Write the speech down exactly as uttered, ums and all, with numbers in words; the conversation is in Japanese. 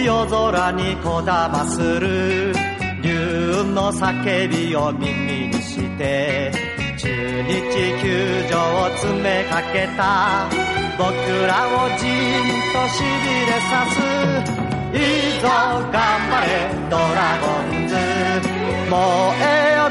夜空にこだまする竜雲の叫びを耳にして中日球場を詰めかけた僕らをじんとしびれさすいいぞ頑張れドラゴンズ燃えよ